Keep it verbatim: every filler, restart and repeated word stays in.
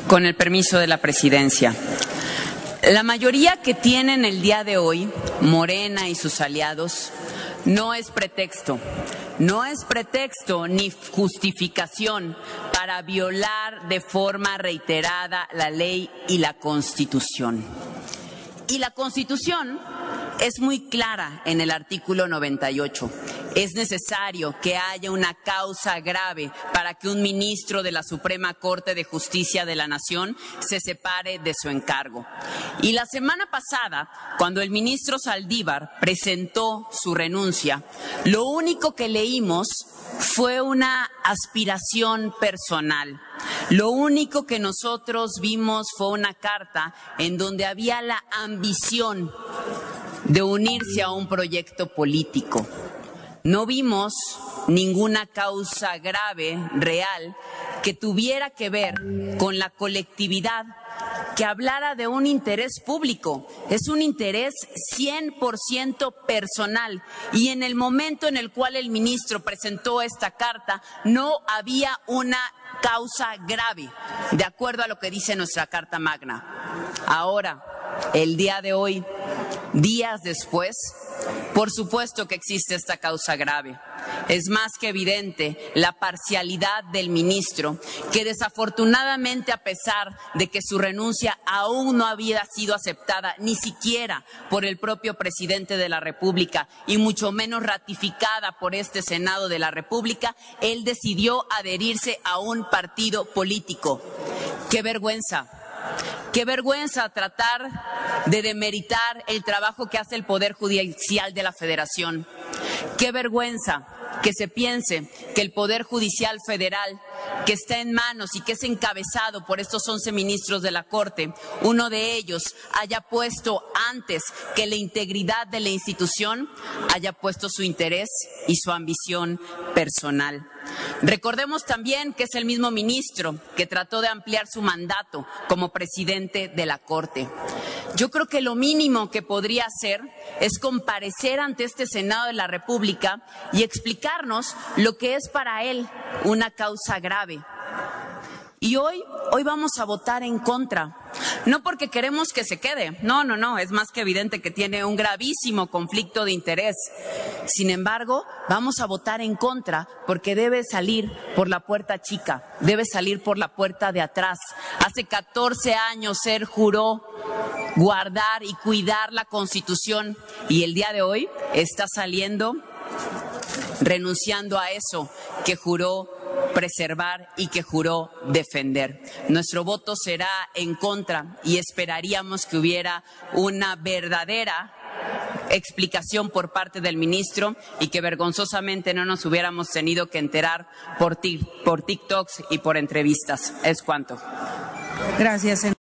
Con el permiso de la presidencia. La mayoría que tienen el día de hoy, Morena y sus aliados, no es pretexto, no es pretexto ni justificación para violar de forma reiterada la ley y la Constitución. Y la Constitución es muy clara en el artículo noventa y ocho. Es necesario que haya una causa grave para que un ministro de la Suprema Corte de Justicia de la Nación se separe de su encargo. Y la semana pasada, cuando el ministro Saldívar presentó su renuncia, lo único que leímos fue una aspiración personal. Lo único que nosotros vimos fue una carta en donde había la ambición de unirse a un proyecto político. No vimos ninguna causa grave, real, que tuviera que ver con la colectividad, que hablara de un interés público. Es un interés cien por ciento personal. Y en el momento en el cual el ministro presentó esta carta, no había una causa grave, de acuerdo a lo que dice nuestra Carta Magna. Ahora, el día de hoy, días después, por supuesto que existe esta causa grave. Es más que evidente la parcialidad del ministro, que desafortunadamente, a pesar de que su renuncia aún no había sido aceptada ni siquiera por el propio presidente de la República y mucho menos ratificada por este Senado de la República, él decidió adherirse a un partido político. ¡Qué vergüenza! Qué vergüenza tratar de demeritar el trabajo que hace el Poder Judicial de la Federación. Qué vergüenza que se piense que el Poder Judicial Federal, que está en manos y que es encabezado por estos once ministros de la Corte, uno de ellos haya puesto antes que la integridad de la institución, haya puesto su interés y su ambición personal. Recordemos también que es el mismo ministro que trató de ampliar su mandato como presidente de la Corte. Yo creo que lo mínimo que podría hacer es comparecer ante este Senado de la República y explicarnos lo que es para él una causa grave. Y hoy, hoy vamos a votar en contra. No porque queremos que se quede, no, no, no, es más que evidente que tiene un gravísimo conflicto de interés. Sin embargo, vamos a votar en contra porque debe salir por la puerta chica, debe salir por la puerta de atrás. Hace catorce años él juró guardar y cuidar la Constitución y el día de hoy está saliendo renunciando a eso que juró preservar y que juró defender. Nuestro voto será en contra y esperaríamos que hubiera una verdadera explicación por parte del ministro y que vergonzosamente no nos hubiéramos tenido que enterar por, por TikToks y por entrevistas. Es cuanto. Gracias, señor.